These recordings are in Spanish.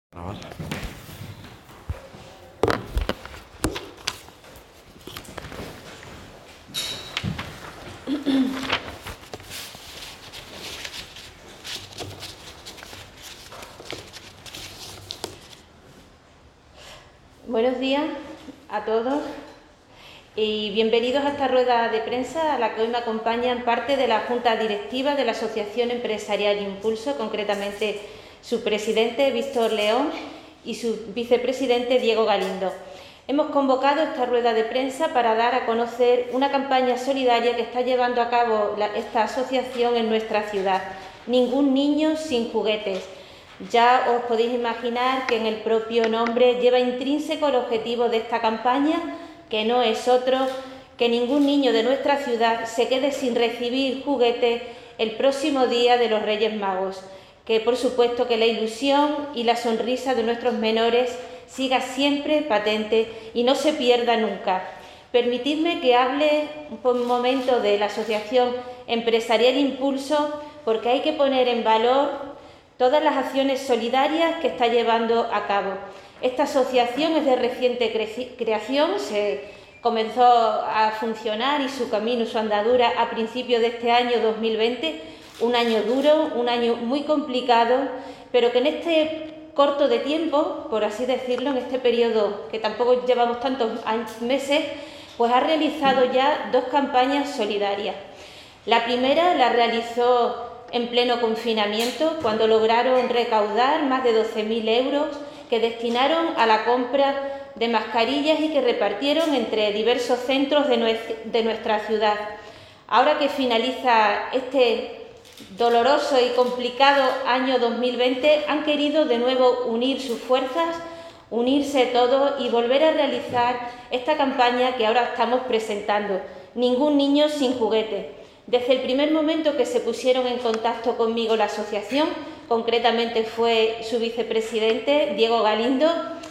Grabar. Buenos días a todos y bienvenidos a esta rueda de prensa a la que hoy me acompañan parte de la Junta Directiva de la Asociación Empresarial Impulso, concretamente su presidente Víctor León y su vicepresidente Diego Galindo. Hemos convocado esta rueda de prensa para dar a conocer una campaña solidaria que está llevando a cabo esta asociación en nuestra ciudad. Ningún niño sin juguetes. Ya os podéis imaginar que en el propio nombre lleva intrínseco el objetivo de esta campaña, que no es otro que ningún niño de nuestra ciudad se quede sin recibir juguetes el próximo día de los Reyes Magos. Que por supuesto que la ilusión y la sonrisa de nuestros menores siga siempre patente y no se pierda nunca. Permitidme que hable por un momento de la Asociación Empresarial Impulso, porque hay que poner en valor todas las acciones solidarias que está llevando a cabo. Esta asociación es de reciente creación, se comenzó a funcionar y su camino, su andadura a principios de este año 2020, un año duro, un año muy complicado, pero que en este corto de tiempo, por así decirlo, en este periodo que tampoco llevamos tantos meses, pues ha realizado ya 2 campañas solidarias. La primera la realizó en pleno confinamiento, cuando lograron recaudar más de 12.000 euros que destinaron a la compra de mascarillas y que repartieron entre diversos centros de nuestra ciudad. Ahora que finaliza este doloroso y complicado año 2020, han querido de nuevo unir sus fuerzas, unirse todos y volver a realizar esta campaña que ahora estamos presentando. Ningún niño sin juguete. Desde el primer momento que se pusieron en contacto conmigo la asociación, concretamente fue su vicepresidente, Diego Galindo,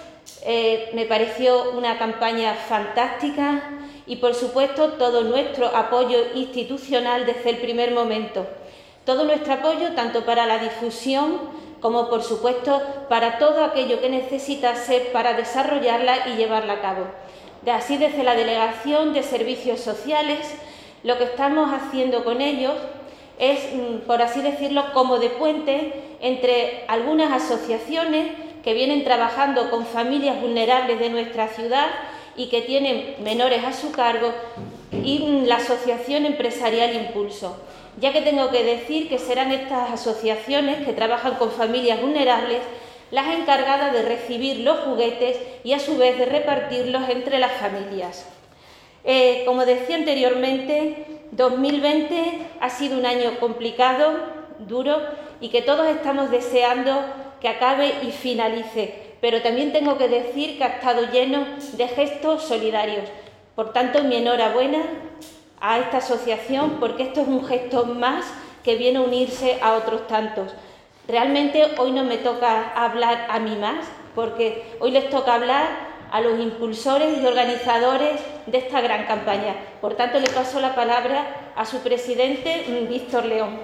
me pareció una campaña fantástica y, por supuesto, todo nuestro apoyo institucional desde el primer momento. Todo nuestro apoyo tanto para la difusión como, por supuesto, para todo aquello que necesitase para desarrollarla y llevarla a cabo. Así, desde la Delegación de Servicios Sociales, lo que estamos haciendo con ellos es, por así decirlo, como de puente entre algunas asociaciones que vienen trabajando con familias vulnerables de nuestra ciudad y que tienen menores a su cargo, y la Asociación Empresarial Impulso, ya que tengo que decir que serán estas asociaciones que trabajan con familias vulnerables las encargadas de recibir los juguetes y a su vez de repartirlos entre las familias. Como decía anteriormente, 2020 ha sido un año complicado, duro y que todos estamos deseando que acabe y finalice, pero también tengo que decir que ha estado lleno de gestos solidarios. Por tanto, mi enhorabuena a esta asociación, porque esto es un gesto más que viene a unirse a otros tantos. Realmente hoy no me toca hablar a mí más, porque hoy les toca hablar a los impulsores y organizadores de esta gran campaña. Por tanto, le paso la palabra a su presidente, Víctor León.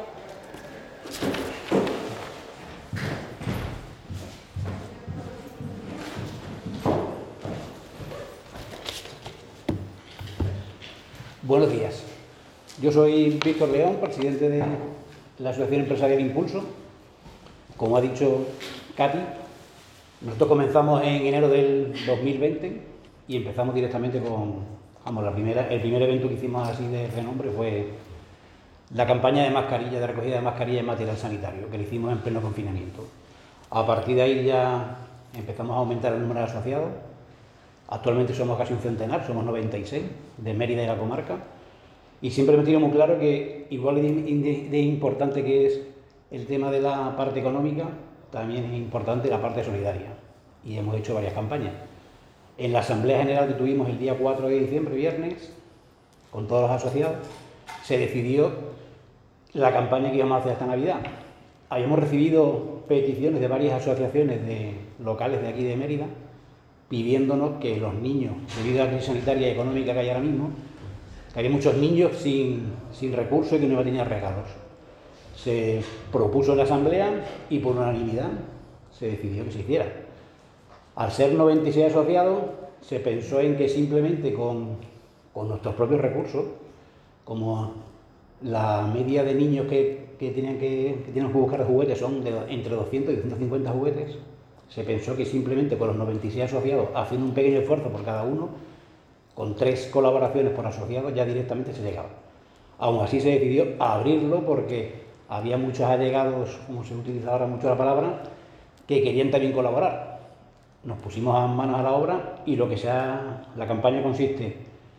Buenos días. Yo soy Víctor León, presidente de la Asociación Empresarial Impulso. Como ha dicho Katy, nosotros comenzamos en enero del 2020 y empezamos directamente con, el primer evento que hicimos así de renombre fue la campaña de mascarillas, de recogida de mascarillas y material sanitario, que lo hicimos en pleno confinamiento. A partir de ahí ya empezamos a aumentar el número de asociados. Actualmente somos casi un centenar, somos 96 de Mérida y la comarca. Y siempre me tenido muy claro que igual de importante que es el tema de la parte económica, también es importante la parte solidaria, y hemos hecho varias campañas. En la Asamblea General que tuvimos el día 4 de diciembre, viernes, con todos los asociados, se decidió la campaña que íbamos a hacer esta Navidad. Habíamos recibido peticiones de varias asociaciones locales de aquí de Mérida, pidiéndonos que los niños, debido a la crisis sanitaria y económica que hay ahora mismo, que había muchos niños sin recursos y que no iban a tener regalos. Se propuso en la Asamblea y por unanimidad se decidió que se hiciera. Al ser 96 asociados, se pensó en que simplemente con nuestros propios recursos, como la media de niños que tienen que buscar juguetes son entre 200 y 250 juguetes, se pensó que simplemente con los 96 asociados, haciendo un pequeño esfuerzo por cada uno, con 3 colaboraciones por asociado, ya directamente se llegaba. Aún así se decidió abrirlo porque había muchos allegados, como se utiliza ahora mucho la palabra, que querían también colaborar. Nos pusimos a manos a la obra y la campaña consiste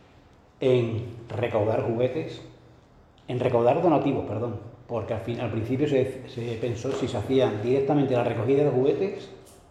en recaudar juguetes, en recaudar donativos, perdón, porque al principio se pensó si se hacía directamente la recogida de juguetes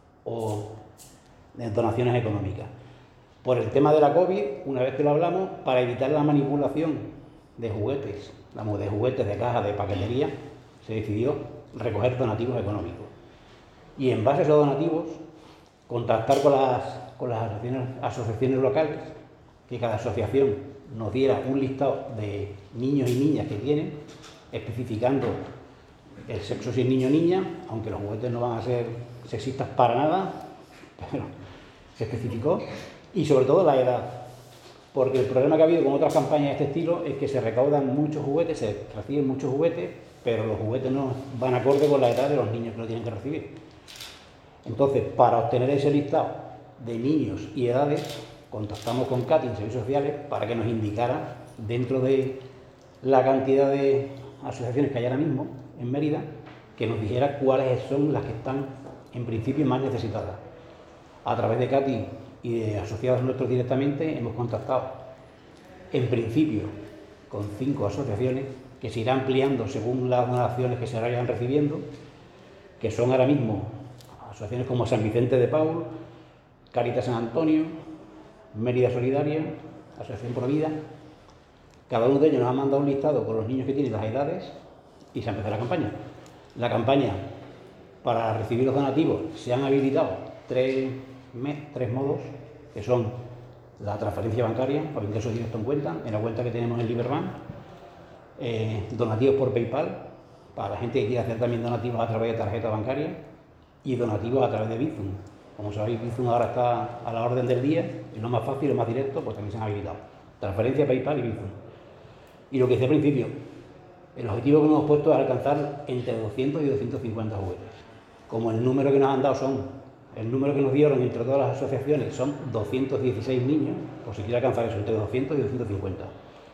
o de donaciones económicas. Por el tema de la COVID, una vez que lo hablamos, para evitar la manipulación de juguetes, de caja, de paquetería, se decidió recoger donativos económicos. Y en base a esos donativos, contactar con las asociaciones locales, que cada asociación nos diera un listado de niños y niñas que tienen, especificando el sexo si es niño o niña, aunque los juguetes no van a ser sexistas para nada, pero se especificó, y sobre todo la edad, porque el problema que ha habido con otras campañas de este estilo es que se recaudan muchos juguetes, se reciben muchos juguetes, pero los juguetes no van acorde con la edad de los niños que lo tienen que recibir. Entonces, para obtener ese listado de niños y edades, contactamos con Katy en Servicios Sociales para que nos indicara, dentro de la cantidad de asociaciones que hay ahora mismo en Mérida, que nos dijera cuáles son las que están en principio más necesitadas. A través de Katy y de asociados nuestros directamente hemos contactado en principio con 5 asociaciones que se irán ampliando según las donaciones que se vayan recibiendo, que son ahora mismo asociaciones como San Vicente de Paul, Cáritas San Antonio, Mérida Solidaria, Asociación Pro Vida. Cada uno de ellos nos ha mandado un listado con los niños que tienen las edades y se ha empezado la campaña. La campaña, para recibir los donativos, se han habilitado 3 modos, que son la transferencia bancaria o ingreso directo en cuenta, en la cuenta que tenemos en Liberbank, donativos por PayPal, para la gente que quiera hacer también donativos a través de tarjeta bancaria, y donativos a través de Bizum. Como sabéis, Bizum ahora está a la orden del día, es lo más fácil, lo más directo, pues también se han habilitado. Transferencia, PayPal y Bizum. Y lo que decía al principio, el objetivo que nos hemos puesto es alcanzar entre 200 y 250 juguetes. Como el número que nos han dado el número que nos dieron entre todas las asociaciones son 216 niños, pues se quiere alcanzar eso, entre 200 y 250.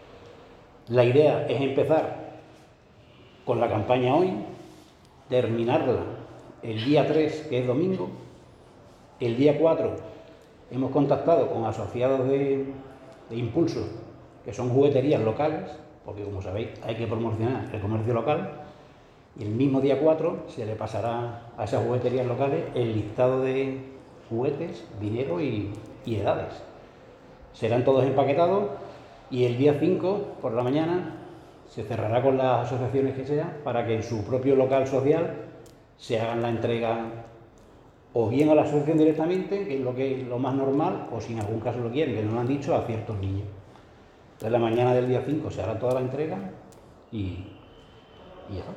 La idea es empezar con la campaña hoy, terminarla el día 3, que es domingo. El día 4 hemos contactado con asociados de Impulso, que son jugueterías locales, porque como sabéis hay que promocionar el comercio local, y el mismo día 4 se le pasará a esas jugueterías locales el listado de juguetes, dinero y edades. Serán todos empaquetados y el día 5 por la mañana se cerrará con las asociaciones que sean para que en su propio local social se hagan la entrega o bien a la asociación directamente, que es lo más normal, o si en algún caso lo quieren, que nos lo han dicho, a ciertos niños. Entonces la mañana del día 5 se hará toda la entrega y eso.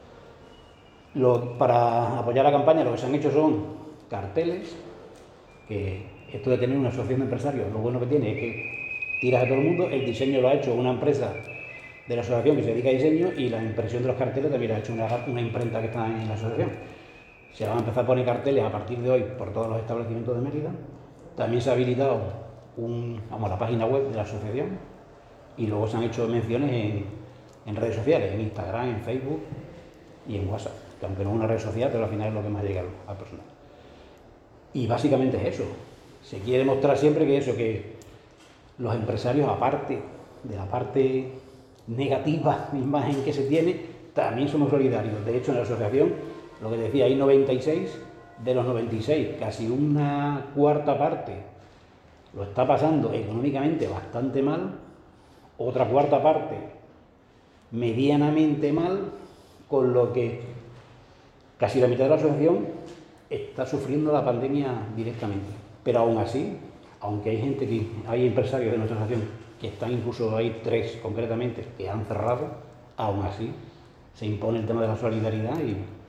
Para apoyar la campaña lo que se han hecho son carteles, que esto de tener una asociación de empresarios, lo bueno que tiene es que tiras a todo el mundo. El diseño lo ha hecho una empresa de la asociación que se dedica a diseño, y la impresión de los carteles también la ha hecho una imprenta que está en la asociación. Se van a empezar a poner carteles a partir de hoy por todos los establecimientos de Mérida. También se ha habilitado la página web de la asociación, y luego se han hecho menciones en redes sociales, en Instagram, en Facebook y en WhatsApp, que aunque no es una red social, pero al final es lo que más llega al personal. Y básicamente es eso. Se quiere mostrar siempre que los empresarios, aparte de la parte negativa, imagen que se tiene, también somos solidarios. De hecho, en la asociación, lo que decía, hay 96, de los 96, casi una cuarta parte lo está pasando económicamente bastante mal, otra cuarta parte medianamente mal, con lo que casi la mitad de la asociación está sufriendo la pandemia directamente. Pero aún así, aunque hay empresarios de nuestra asociación que están, incluso hay 3 concretamente que han cerrado, aún así se impone el tema de la solidaridad y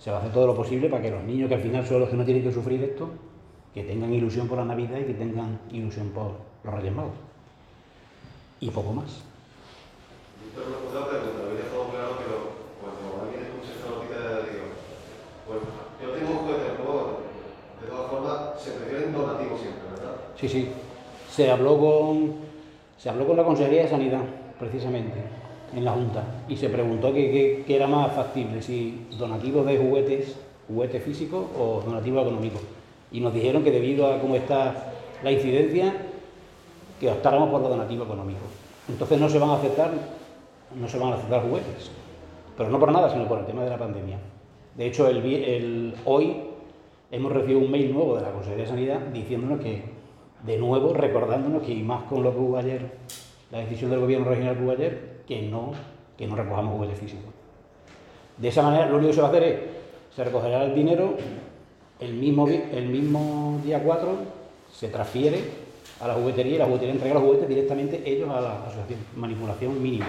se va a hacer todo lo posible para que los niños, que al final son los que no tienen que sufrir esto, que tengan ilusión por la Navidad y que tengan ilusión por los Reyes Magos. Y poco más. Víctor, me puedo preguntar, lo había dejado claro, pero cuando alguien escucha esta noticia, digo, pues yo tengo un juguete, pero de todas formas se prefieren donativos siempre, ¿verdad? Sí, sí. Se habló con la Consejería de Sanidad, precisamente, en la Junta, y se preguntó qué era más factible, si donativos de juguetes físicos o donativos económicos. Y nos dijeron que debido a cómo está la incidencia, que optáramos por los donativos económicos. Entonces no se van a aceptar juguetes, pero no por nada, sino por el tema de la pandemia. De hecho, hoy hemos recibido un mail nuevo de la Consejería de Sanidad diciéndonos que, de nuevo, recordándonos que, y más con lo que hubo ayer, la decisión del Gobierno regional que hubo ayer, que no recojamos juguetes físicos. De esa manera, lo único que se va a hacer es, se recogerá el dinero, el mismo día 4 se transfiere a la juguetería y la juguetería entrega los juguetes directamente ellos a la asociación. Manipulación mínima.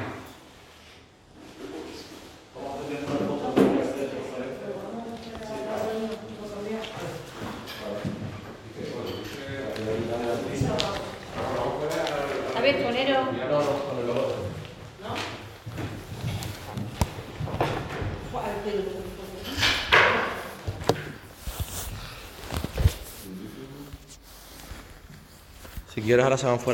A ver, poneros. Si quieres ahora se van fuera.